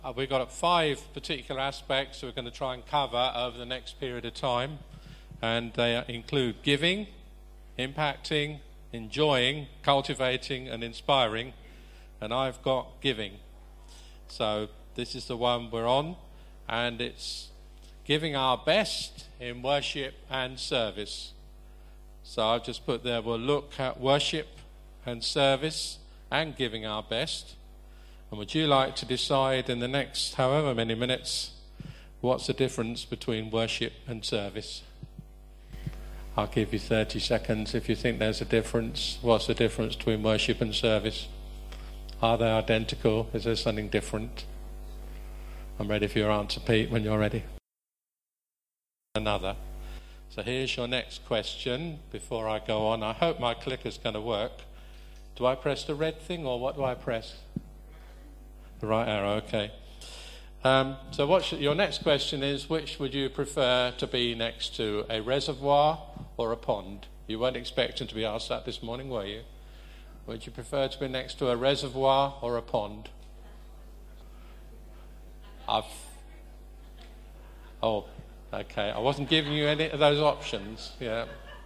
We've got 5 particular aspects we're going to try and cover over the next period of time, and they include giving, impacting, enjoying, cultivating and inspiring, and I've got giving. So this is the one we're on, and it's giving our best in worship and service. So I've just put there, we'll look at worship and service and giving our best. And would you like to decide in the next however many minutes what's the difference between worship and service? I'll give you 30 seconds if you think there's a difference. What's the difference between worship and service? Are they identical? Is there something different? I'm ready for your answer, Pete, when you're ready. Another. So here's your next question before I go on. I hope my clicker's going to work. Do I press the red thing or what do I press? The right arrow, okay. So your next question is, which would you prefer to be next to, a reservoir or a pond? You weren't expecting to be asked that this morning, were you? Would you prefer to be next to a reservoir or a pond? Oh, okay. I wasn't giving you any of those options. Yeah.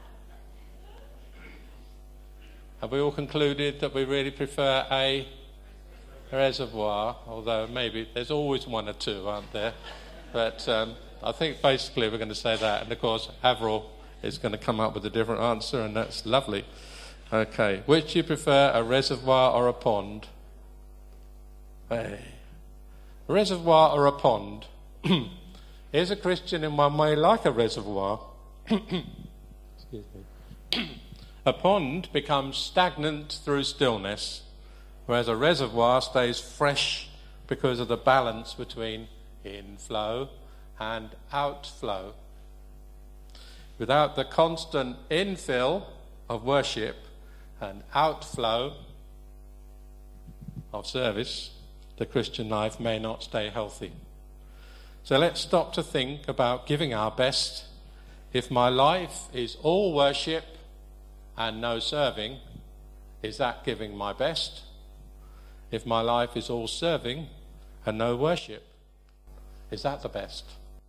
Have we all concluded that we really prefer a reservoir, although maybe there's always one or two, aren't there? But I think basically we're going to say that, and of course Avril is going to come up with a different answer, and that's lovely. Okay, which do you prefer, a reservoir or a pond? Hey. A reservoir or a pond? Is a Christian in one way like a reservoir? Excuse me. A pond becomes stagnant through stillness, whereas a reservoir stays fresh because of the balance between inflow and outflow. Without the constant infill of worship and outflow of service, the Christian life may not stay healthy. So let's stop to think about giving our best. If my life is all worship and no serving, is that giving my best? If my life is all serving and no worship, is that the best?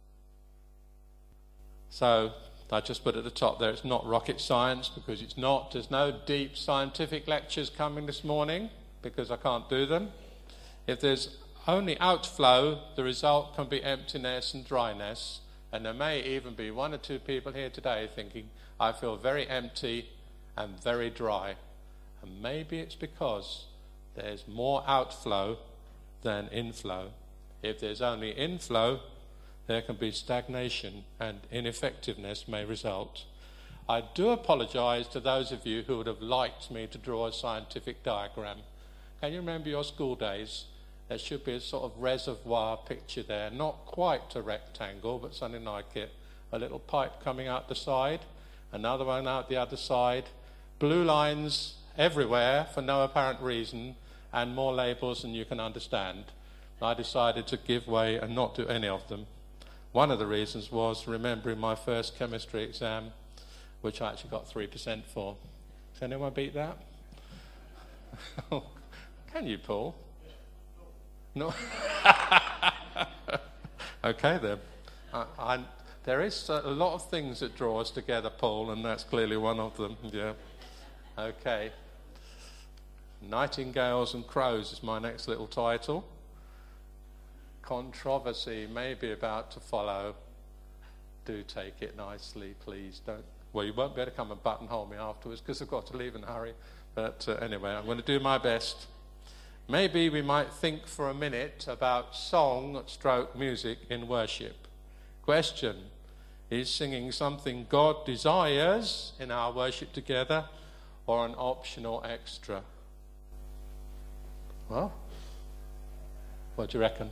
So I just put at the top there, it's not rocket science, because it's not. There's no deep scientific lectures coming this morning because I can't do them. If there's only outflow, the result can be emptiness and dryness, and there may even be 1 or 2 people here today thinking, I feel very empty and very dry. And maybe it's because there's more outflow than inflow. If there's only inflow, there can be stagnation and ineffectiveness may result. I do apologise to those of you who would have liked me to draw a scientific diagram. Can you remember your school days? There should be a sort of reservoir picture there, not quite a rectangle, but something like it. A little pipe coming out the side, another one out the other side, blue lines everywhere for no apparent reason, and more labels than you can understand. I decided to give way and not do any of them. One of the reasons was remembering my first chemistry exam, which I actually got 3% for. Does anyone beat that? Can you, Paul? No. Okay then. There is a lot of things that draw us together, Paul, and that's clearly one of them. Yeah. Okay. Nightingales and Crows is my next little title. Controversy may be about to follow. Do take it nicely, please. Don't. Well, you won't be able to come and buttonhole me afterwards because I've got to leave in a hurry. But anyway, I'm going to do my best. Maybe we might think for a minute about song/music in worship. Question: is singing something God desires in our worship together, or an optional extra? Well, what do you reckon?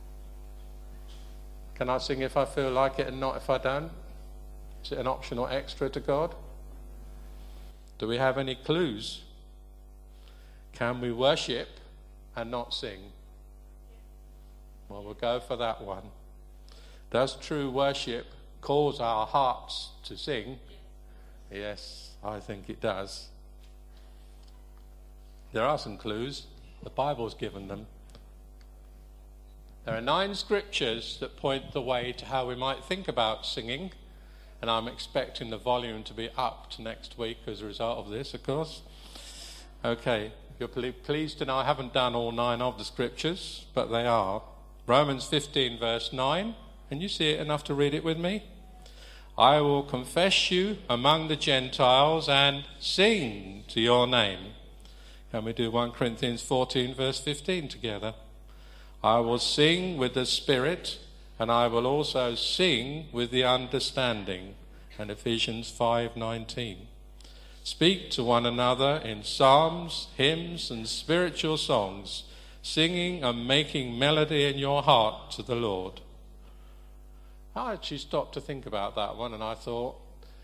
Can I sing if I feel like it and not if I don't? Is it an optional extra to God? Do we have any clues? Can we worship and not sing? Well, we'll go for that one. Does true worship cause our hearts to sing? Yes, I think it does. There are some clues. The Bible's given them. There are 9 scriptures that point the way to how we might think about singing, and I'm expecting the volume to be up to next week as a result of this, of course. Okay, you're pleased to know I haven't done all 9 of the scriptures, but they are. Romans 15 verse 9, can you see it enough to read it with me? I will confess you among the Gentiles and sing to your name. Can we do 1 Corinthians 14 verse 15 together? I will sing with the Spirit, and I will also sing with the understanding. And Ephesians 5:19. Speak to one another in psalms, hymns, and spiritual songs, singing and making melody in your heart to the Lord. I actually stopped to think about that one, and I thought,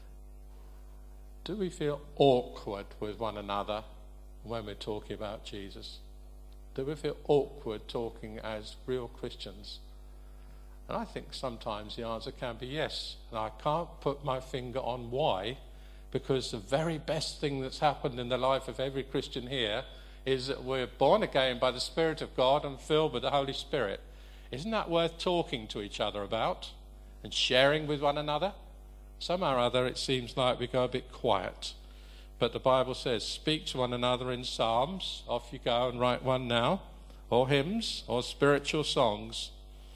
do we feel awkward with one another when we're talking about Jesus? Do we feel awkward talking as real Christians? And I think sometimes the answer can be yes. And I can't put my finger on why, because the very best thing that's happened in the life of every Christian here is that we're born again by the Spirit of God and filled with the Holy Spirit. Isn't that worth talking to each other about and sharing with one another? Somehow or other it seems like we go a bit quiet. But the Bible says, speak to one another in psalms. Off you go and write one now. Or hymns, or spiritual songs.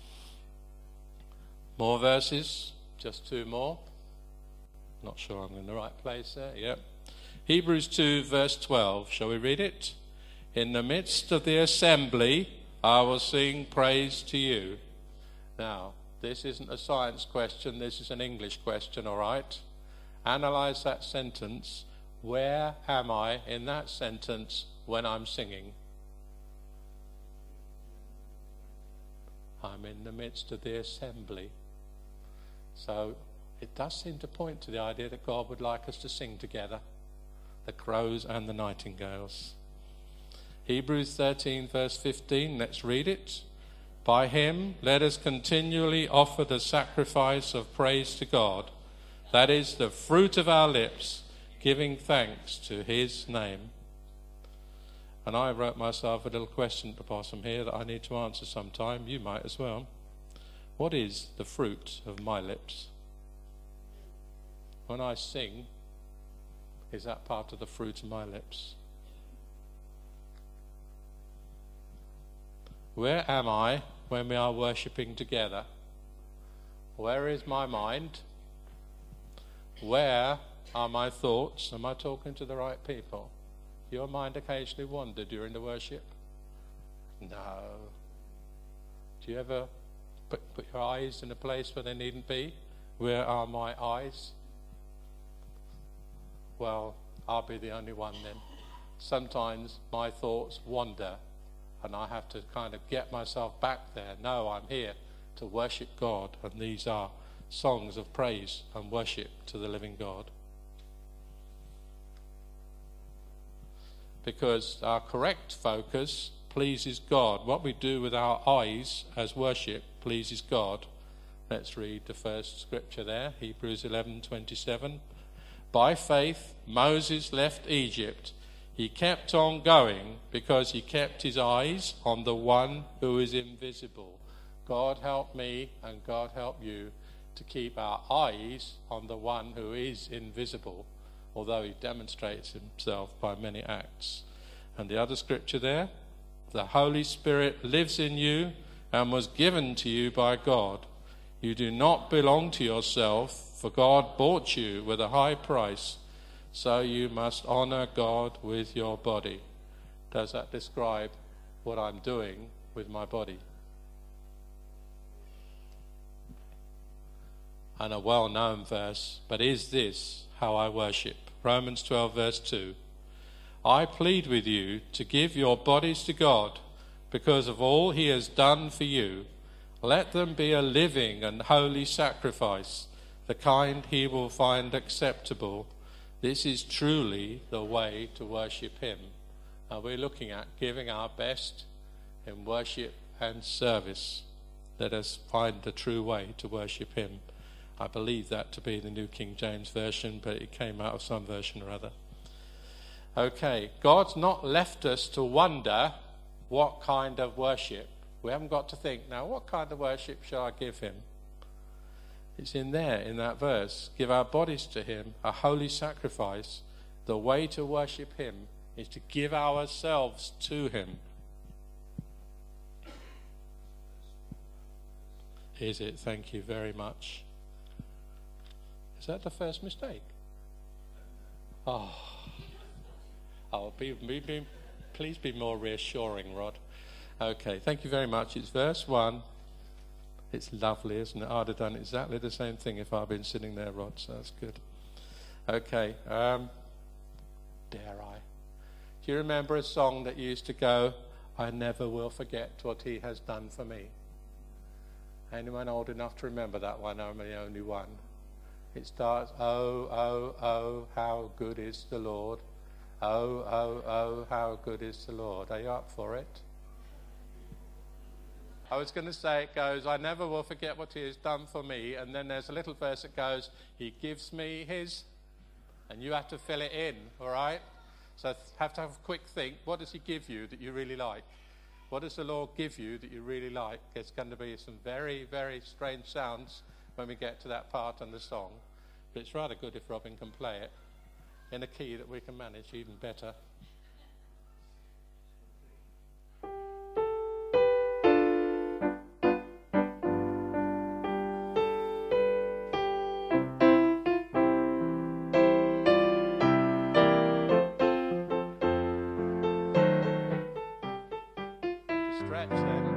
More verses, just 2 more. Not sure I'm in the right place there. Yep. Hebrews 2 verse 12. Shall we read it? In the midst of the assembly, I will sing praise to you. Now, this isn't a science question. This is an English question, all right? Analyze that sentence. Where am I in that sentence when I'm singing? I'm in the midst of the assembly. So it does seem to point to the idea that God would like us to sing together, the crows and the nightingales. Hebrews 13 verse 15, let's read it. By him let us continually offer the sacrifice of praise to God, that is the fruit of our lips, giving thanks to his name. And I wrote myself a little question at the bottom here that I need to answer sometime. You might as well. What is the fruit of my lips? When I sing, is that part of the fruit of my lips? Where am I when we are worshipping together? Where is my mind? Where are my thoughts? Am I talking to the right people? Your mind occasionally wander during the worship? No. Do you ever put your eyes in a place where they needn't be? Where are my eyes? Well, I'll be the only one then. Sometimes my thoughts wander and I have to kind of get myself back there. No, I'm here to worship God, and these are songs of praise and worship to the living God. Because our correct focus pleases God. What we do with our eyes as worship pleases God. Let's read the first scripture there, Hebrews 11:27. By faith, Moses left Egypt. He kept on going because he kept his eyes on the one who is invisible. God help me and God help you to keep our eyes on the one who is invisible, although he demonstrates himself by many acts. And the other scripture there, the Holy Spirit lives in you and was given to you by God. You do not belong to yourself, for God bought you with a high price, so you must honor God with your body. Does that describe what I'm doing with my body? And a well-known verse, but is this how I worship? Romans 12 verse 2. I plead with you to give your bodies to God because of all he has done for you. Let them be a living and holy sacrifice, the kind he will find acceptable. This is truly the way to worship him. And we're looking at giving our best in worship and service. Let us find the true way to worship him. I believe that to be the New King James Version, but it came out of some version or other. Okay, God's not left us to wonder what kind of worship We haven't got to think, now what kind of worship shall I give him? It's in there, in that verse. Give our bodies to him, a holy sacrifice. The way to worship him is to give ourselves to him. Is it? Thank you very much. Is that the first mistake? Oh, please be more reassuring, Rod. Okay, thank you very much. It's verse 1. It's lovely, isn't it? I'd have done exactly the same thing if I'd been sitting there, Rod, so that's good. Okay, dare I? Do you remember a song that used to go, I never will forget what he has done for me? Anyone old enough to remember that one? I'm the only one. It starts, oh, oh, oh, how good is the Lord. Oh, oh, oh, how good is the Lord. Are you up for it? I was going to say it goes, I never will forget what he has done for me. And then there's a little verse that goes, he gives me his. And you have to fill it in, all right? So have to have a quick think. What does he give you that you really like? What does the Lord give you that you really like? There's going to be some very, very strange sounds when we get to that part in the song. But it's rather good if Robin can play it in a key that we can manage even better. Stretch then.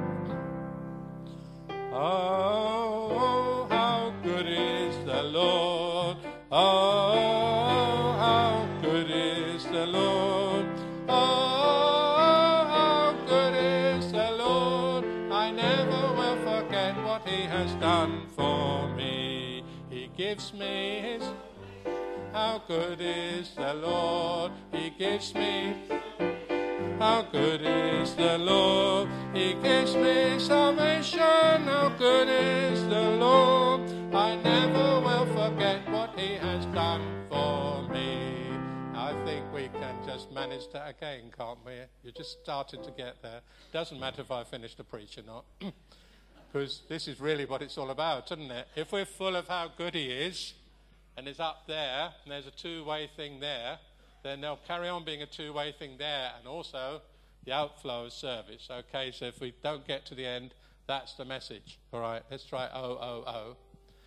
Oh, how good is the Lord. Oh, how good is the Lord. Oh, how good is the Lord. I never will forget what he has done for me. He gives me his. How good is the Lord. He gives me. How good is the Lord. He gives me salvation. How good is the Lord. I never will forget what he has done for me. I think we can just manage that again, can't we? You're just starting to get there. Doesn't matter if I finish the preach or not. Because this is really what it's all about, isn't it? If we're full of how good he is, and it's up there, and there's a two-way thing there, then they'll carry on being a two-way thing there, and also the outflow of service. Okay, so if we don't get to the end, that's the message. All right, let's try oh, oh, oh.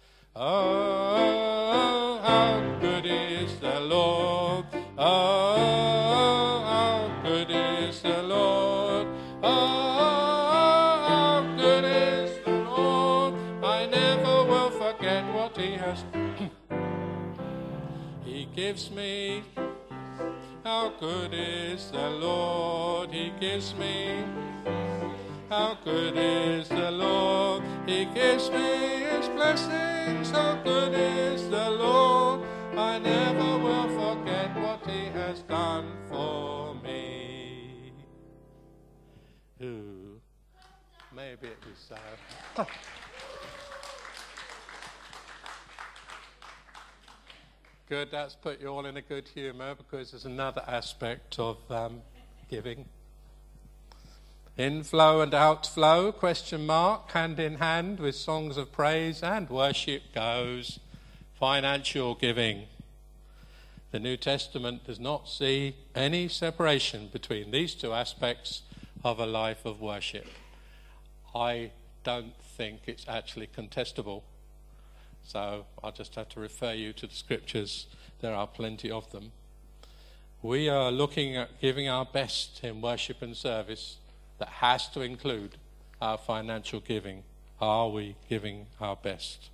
Oh, how good is the Lord. Oh, how good is the Lord. Oh, how good is the Lord. I never will forget what he has done. He gives me. How good is the Lord, he gives me. How good is the Lord, he gives me his blessings. How good is the Lord, I never will forget what he has done for me. Ooh, maybe it was so. Good, that's put you all in a good humour because there's another aspect of giving. Inflow and outflow, question mark, hand in hand with songs of praise and worship goes financial giving. The New Testament does not see any separation between these two aspects of a life of worship. I don't think it's actually contestable. So I'll just have to refer you to the scriptures. There are plenty of them. We are looking at giving our best in worship and service. That has to include our financial giving. Are we giving our best?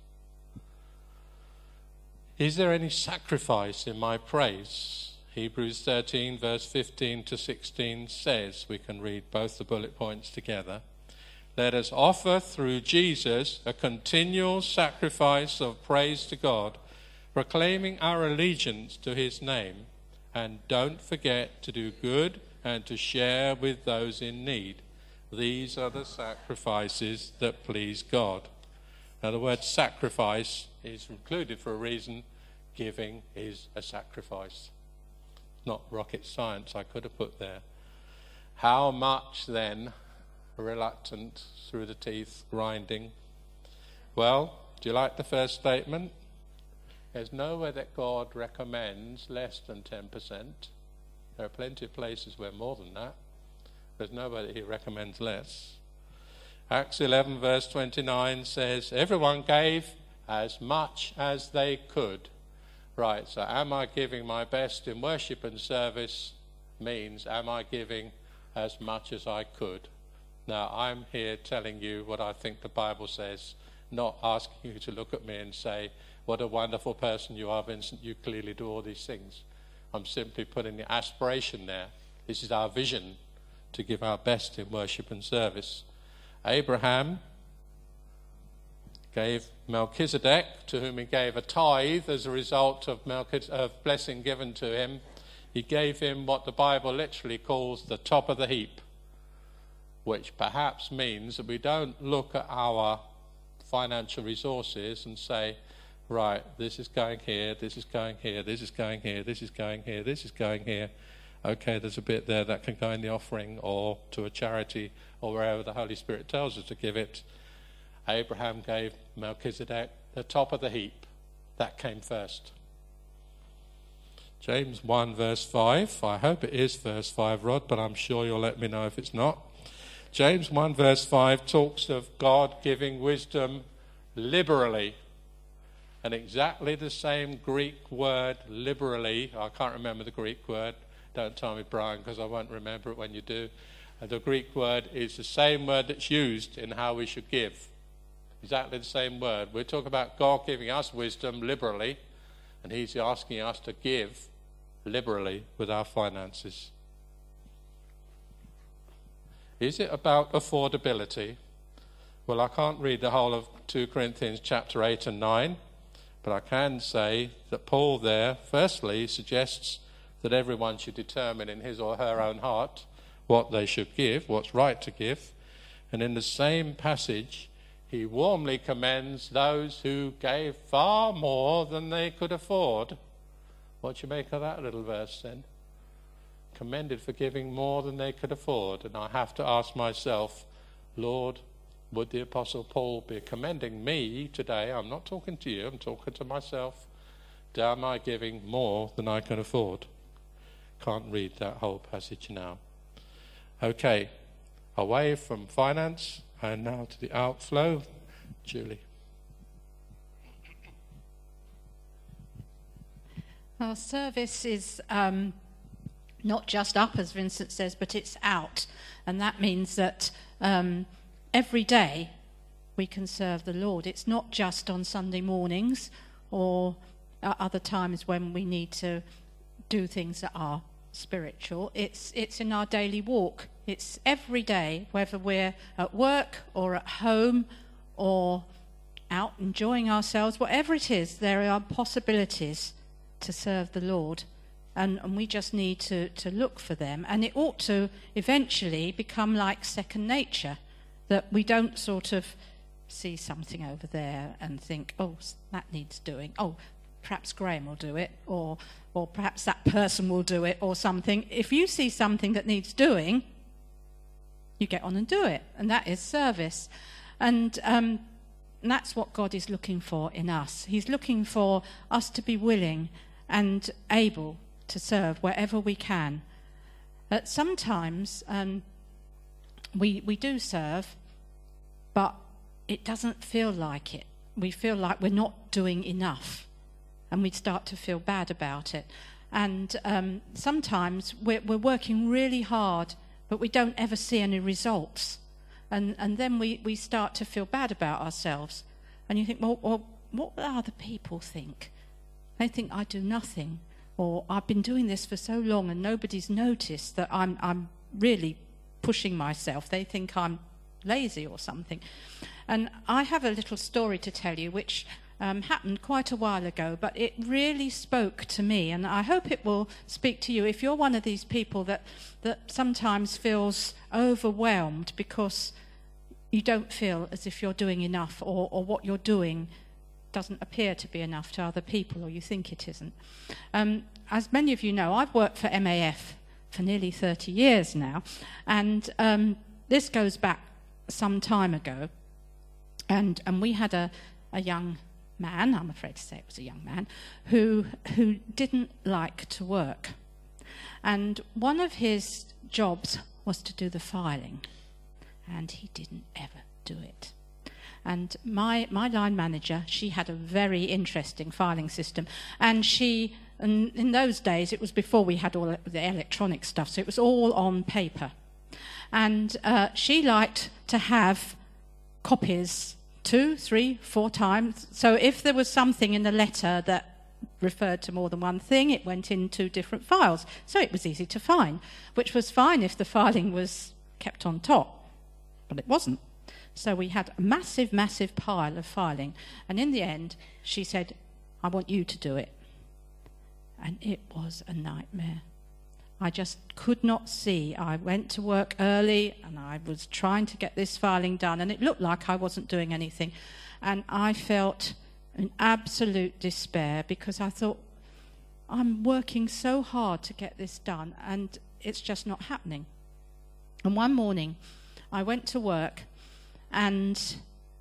Is there any sacrifice in my praise? Hebrews 13 verse 15 to 16 says, we can read both the bullet points together. Let us offer through Jesus a continual sacrifice of praise to God, proclaiming our allegiance to his name. And don't forget to do good and to share with those in need. These are the sacrifices that please God. Now the word sacrifice is included for a reason. Giving is a sacrifice. Not rocket science I could have put there. How much then reluctant, through the teeth, grinding. Well, do you like the first statement? There's nowhere that God recommends less than 10%. There are plenty of places where more than that. There's nowhere that he recommends less. Acts 11 verse 29 says, everyone gave as much as they could. Right, so am I giving my best in worship and service means am I giving as much as I could? Now, I'm here telling you what I think the Bible says, not asking you to look at me and say, what a wonderful person you are, Vincent, you clearly do all these things. I'm simply putting the aspiration there. This is our vision, to give our best in worship and service. Abraham gave Melchizedek, to whom he gave a tithe as a result of blessing given to him. He gave him what the Bible literally calls the top of the heap, which perhaps means that we don't look at our financial resources and say, right, this is going here, this is going here, this is going here, this is going here, this is going here. Okay, there's a bit there that can go in the offering or to a charity or wherever the Holy Spirit tells us to give it. Abraham gave Melchizedek the top of the heap. That came first. James 1 verse 5. I hope it is verse 5, Rod, but I'm sure you'll let me know if it's not. James 1 verse 5 talks of God giving wisdom liberally. And exactly the same Greek word, liberally, I can't remember the Greek word, don't tell me, Brian, because I won't remember it when you do. The Greek word is the same word that's used in how we should give. Exactly the same word. We're talking about God giving us wisdom liberally, and he's asking us to give liberally with our finances. Is it about affordability? Well, I can't read the whole of 2 Corinthians chapter 8 and 9, but I can say that Paul there, firstly, suggests that everyone should determine in his or her own heart what they should give, what's right to give. And in the same passage, he warmly commends those who gave far more than they could afford. What do you make of that little verse then? Commended for giving more than they could afford. And I have to ask myself, Lord, would the Apostle Paul be commending me today? I'm not talking to you, I'm talking to myself. Am I giving more than I can afford? Can't read that whole passage now. Okay, away from finance and now to the outflow. Julie. Our service is not just up, as Vincent says, but it's out. And that means that every day we can serve the Lord. It's not just on Sunday mornings or other times when we need to do things that are spiritual. It's in our daily walk. It's every day, whether we're at work or at home or out enjoying ourselves, whatever it is, there are possibilities to serve the Lord. And we just need to look for them. And it ought to eventually become like second nature, that we don't sort of see something over there and think, oh, that needs doing. Oh, perhaps Graham will do it, or perhaps that person will do it, or something. If you see something that needs doing, you get on and do it, and that is service. And that's what God is looking for in us. He's looking for us to be willing and able to serve wherever we can. Sometimes we do serve, but it doesn't feel like it. We feel like we're not doing enough, and we start to feel bad about it. And sometimes we're working really hard, but we don't ever see any results. And then we start to feel bad about ourselves. And you think, well, what will other people think? They think I do nothing, or I've been doing this for so long and nobody's noticed that I'm really pushing myself. They think I'm lazy or something. And I have a little story to tell you which happened quite a while ago, but it really spoke to me, and I hope it will speak to you if you're one of these people that sometimes feels overwhelmed because you don't feel as if you're doing enough, or what you're doing doesn't appear to be enough to other people, or you think it isn't. As many of you know, I've worked for MAF for nearly 30 years now, and this goes back some time ago, and we had a young man, I'm afraid to say it was a young man, who didn't like to work. And one of his jobs was to do the filing, and he didn't ever do it. And my line manager, she had a very interesting filing system, and in those days, it was before we had all the electronic stuff, so it was all on paper. And she liked to have copies 2, 3, 4 times. So if there was something in the letter that referred to more than one thing, it went in 2 different files. So it was easy to find, which was fine if the filing was kept on top, but it wasn't. So we had a massive, massive pile of filing. And in the end, she said, I want you to do it. And it was a nightmare. I just could not see. I went to work early and I was trying to get this filing done, and it looked like I wasn't doing anything. And I felt in absolute despair because I thought, I'm working so hard to get this done and it's just not happening. And one morning I went to work, and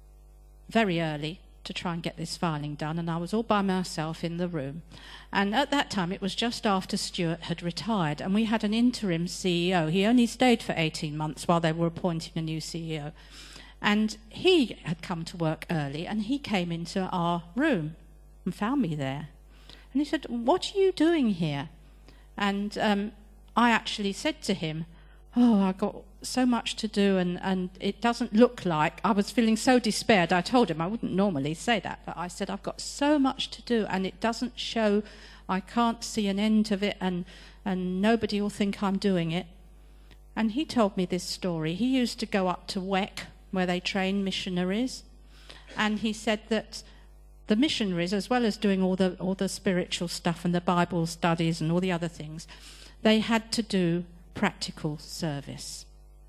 very early, to try and get this filing done, and I was all by myself in the room. And at that time, it was just after Stuart had retired, and we had an interim CEO. He only stayed for 18 months while they were appointing a new CEO. And he had come to work early, and he came into our room and found me there. And he said, what are you doing here? And I actually said to him, I've got so much to do, and it doesn't look like, I was feeling so despaired. I told him I wouldn't normally say that, but I said, I've got so much to do, and it doesn't show, I can't see an end of it, and nobody will think I'm doing it. And he told me this story. He used to go up to WEC, where they train missionaries, and he said that the missionaries, as well as doing all the spiritual stuff and the Bible studies and all the other things, they had to do practical service.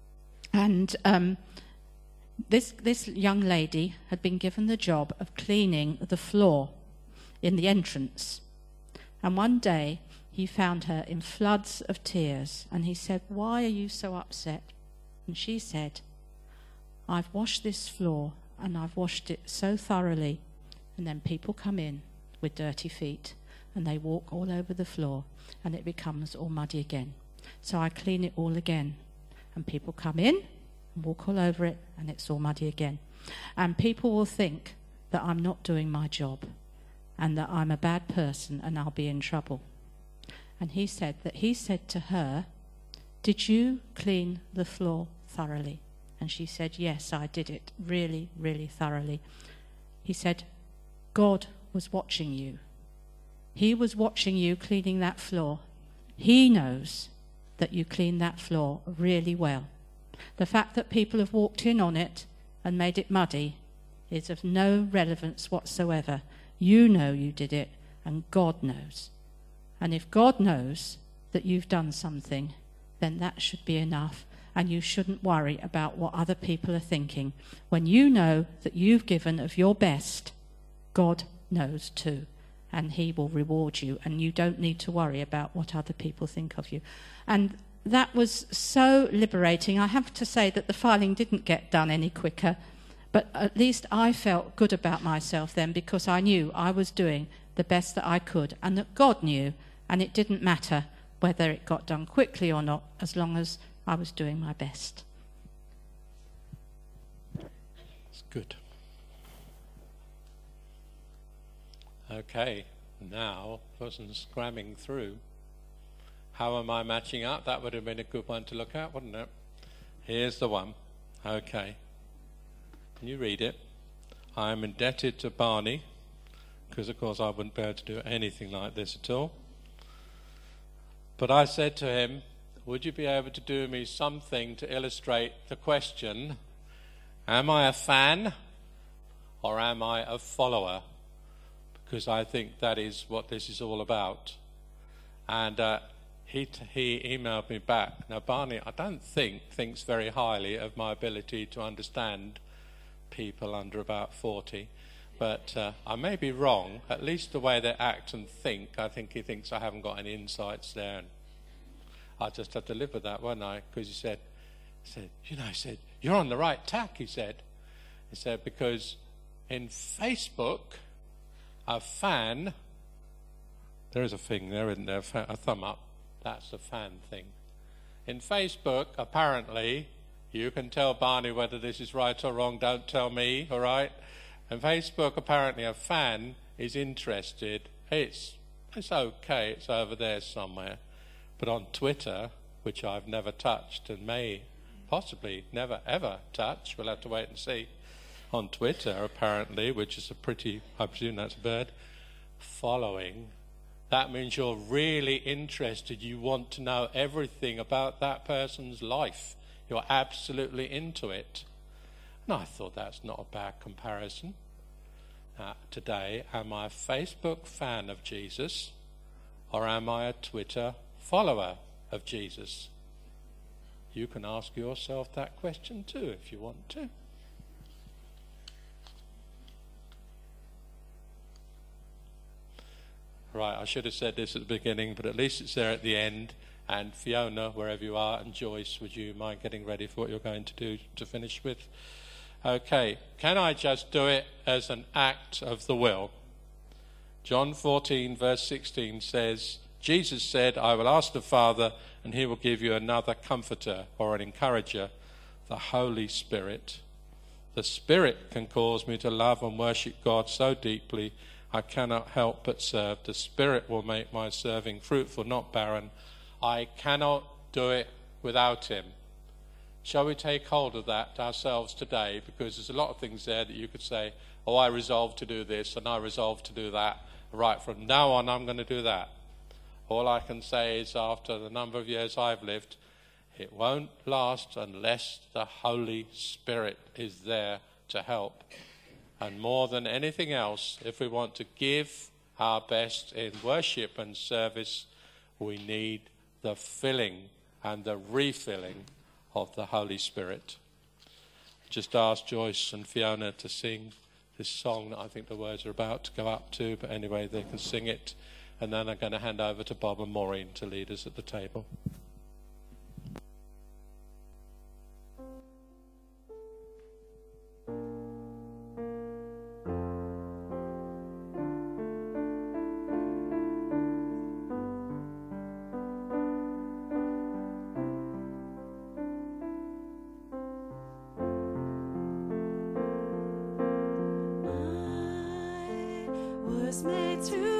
And this young lady had been given the job of cleaning the floor in the entrance. And one day he found her in floods of tears, and he said, why are you so upset? And she said, I've washed this floor, and I've washed it so thoroughly, and then people come in with dirty feet, and they walk all over the floor, and it becomes all muddy again. So I clean it all again. And people come in and walk all over it, and it's all muddy again. And people will think that I'm not doing my job and that I'm a bad person and I'll be in trouble. And he said that he said to her, did you clean the floor thoroughly? And she said, yes, I did it really, really thoroughly. He said, God was watching you. He was watching you cleaning that floor. He knows that you clean that floor really well. The fact that people have walked in on it and made it muddy is of no relevance whatsoever. You know you did it, and God knows. And if God knows that you've done something, then that should be enough, and you shouldn't worry about what other people are thinking. When you know that you've given of your best, God knows too, and he will reward you, and you don't need to worry about what other people think of you. And that was so liberating. I have to say that the filing didn't get done any quicker, but at least I felt good about myself then, because I knew I was doing the best that I could, and that God knew, and it didn't matter whether it got done quickly or not, as long as I was doing my best. That's good. Okay, now, person scramming through. How am I matching up? That would have been a good one to look at, wouldn't it? Here's the one. Okay. Can you read it? I am indebted to Barney, because of course I wouldn't be able to do anything like this at all. But I said to him, would you be able to do me something to illustrate the question, am I a fan or am I a follower? Because I think that is what this is all about. And he emailed me back. Now, Barney, I don't thinks very highly of my ability to understand people under about 40. But I may be wrong. At least the way they act and think, I think he thinks I haven't got any insights there. And I just have to live with that, won't I? Because he said, You're on the right tack, he said. He said, because in Facebook, a fan, there is a thing there, isn't there? A thumb up. That's a fan thing. In Facebook, apparently, you can tell Barney whether this is right or wrong. Don't tell me, all right? In Facebook, apparently, a fan is interested. It's okay. It's over there somewhere. But on Twitter, which I've never touched and may possibly never ever touch, we'll have to wait and see. On Twitter, apparently, which is I presume that's a bird, following, that means you're really interested. You want to know everything about that person's life. You're absolutely into it. And I thought that's not a bad comparison. Today, am I a Facebook fan of Jesus, or am I a Twitter follower of Jesus? You can ask yourself that question too if you want to. Right, I should have said this at the beginning, but at least it's there at the end. And Fiona, wherever you are, and Joyce, would you mind getting ready for what you're going to do to finish with? Okay, can I just do it as an act of the will? John 14, verse 16 says, Jesus said, I will ask the Father, and he will give you another comforter or an encourager, the Holy Spirit. The Spirit can cause me to love and worship God so deeply I cannot help but serve. The Spirit will make my serving fruitful, not barren. I cannot do it without him. Shall we take hold of that ourselves today? Because there's a lot of things there that you could say, oh, I resolve to do this and I resolve to do that. Right, from now on I'm going to do that. All I can say is after the number of years I've lived, it won't last unless the Holy Spirit is there to help. And more than anything else, if we want to give our best in worship and service, we need the filling and the refilling of the Holy Spirit. Just ask Joyce and Fiona to sing this song that I think the words are about to go up to, but anyway, they can sing it. And then I'm going to hand over to Bob and Maureen to lead us at the table. Made to